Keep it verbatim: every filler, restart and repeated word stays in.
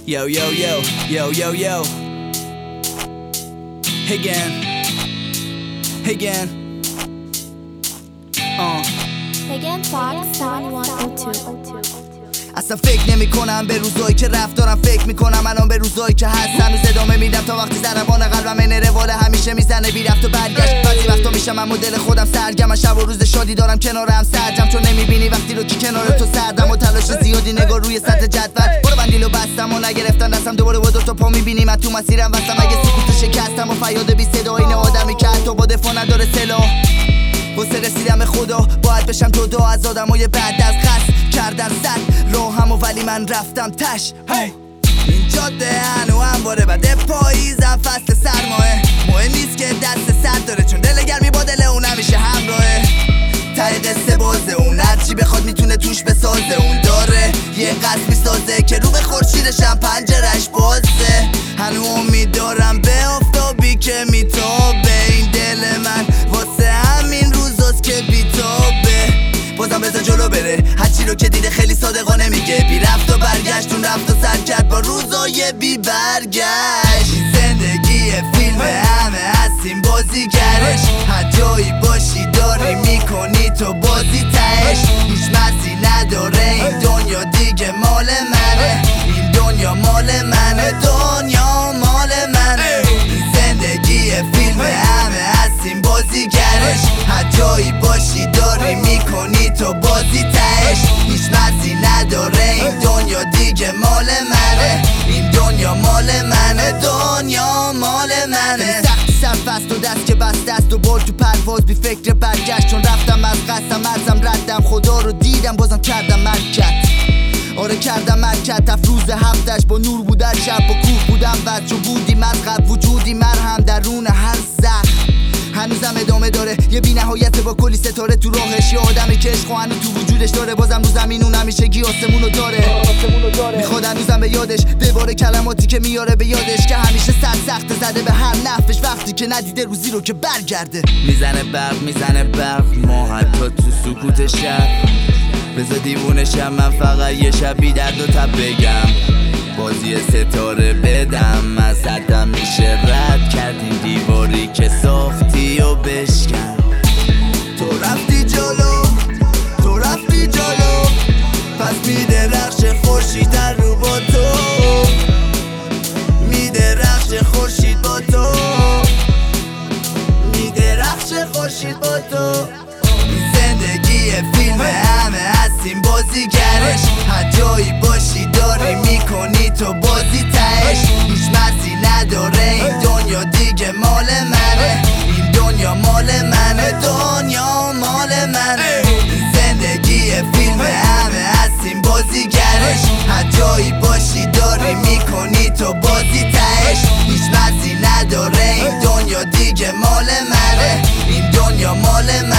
Yo, yo, yo, yo, yo, yo. Again. Again. Uh. Again, Fox seven one oh two. اصلا فکر نمی کنم به روزایی که رفت، دارم فکر میکنم الان به روزایی که هست. هنوز ادامه میدم تا وقتی ضربان قلبم این روال همیشه میزنه بی رفت و برگشت. بعضی وقتا میشم من مدل خودم سرگرم، شب و روز شادی دارم کنارم سرجم، چون نمیبینی وقتی رو که کنار تو سردم و تلاش زیادی نگاه روی سطح جدول. برو بندیلو بستم و نگرفتن دستم، دوباره با دو تا پا میبینی من تو مسیرم وستم. اگه سکوت شکستم و فریاد بی صدا این آدمی که حتی با دفاع نداره سلاح. واسه رسیدم خدا باید بشم جدا از آدمای بعد از قصد کردن صد راهمو، ولی من رفتم تش. hey. این جاده هنو همواره بده، پاییزم فصل سرمایه. مهم نیست که دست صد داره، چون دل گرمی با دل اون همیشه همراهه. ته قصه بازه اون هرچی بخواد میتونه توش بسازه. اون داره یه قصد میسازه که رو به خورشیدشم پنجرش بازه. هنو امید دارم به آفتابی که میتابه. این دل من واسه همین روزاست که بیتابه. بازم بذار جلو بره، هرچی رو که دیده خیلی صادقانه میگه. بی رفت و برگشت، اون رفت و سر کرد با روزای بی برگشت. این زندگی فیلم همه هستیم بازیگرش، هر جایی باشی داری میکنی تو بازی تهش. هیچ مرزی نداره این دنیا دیگه مال منه. این دنیا مال منه، دنیا مال منه. این زندگی فیلم همه هستیم بازیگرش، هر جایی باشی داری میکنی تو بازی تهش. هیچ مرزی نداره این دنیا دیگه مال منه. این دنیا مال منه، دنیا مال منه. سختی سرفست و دست که بست دست و بال تو پرواز بی فکر برگشت. چون رفتم از قصدم ارزم ردم، خدا رو دیدم بازم کردم مرکت. آره کردم مرکت، افروز هفتش با نور بودن شب با کوه بودم بد. چون بودی مرقب وجودی مرهم درون هر زخم. هنوزم ادامه داره یه بی نهایت با کلی ستاره تو راهش. یه آدمی که عشق هنوز تو وجودش داره، بازم رو زمین اون همیشگی آسمونو داره. میخواد هنوزم به یادش دوباره کلماتی که میاره به یادش، که همیشه سر سخت زده به هر نفش وقتی که ندیده روزی رو که برگرده. میزنه برق میزنه برق ما حتی تو سکوت شب. بذار دیوونشم من فقط یه شبی درد و تب بگم. بازی ستاره بدم از حدم میشه رد کردیم دیواری که ساختی و بشکن. تو رفتی جلو، تو رفتی جلو، پس میدرخش خورشید در رو با تو. میدرخش خورشید با تو، میدرخش خورشید با تو. زندگی فیلم همه هستیم بازیگرش، هر جایی باشی داری میکنی تو بازی تهش. هیچ مرزی نداره این دنیا دیگه مال منه. این دنیا مال منه، دنیا مال منه. این زندگی فیلم همه هستیم بازیگرش، هر جایی باشی داری میکنی تو بازی تهش. هیچ مرزی نداره این دنیا دیگه مال منه. این دنیا مال منه.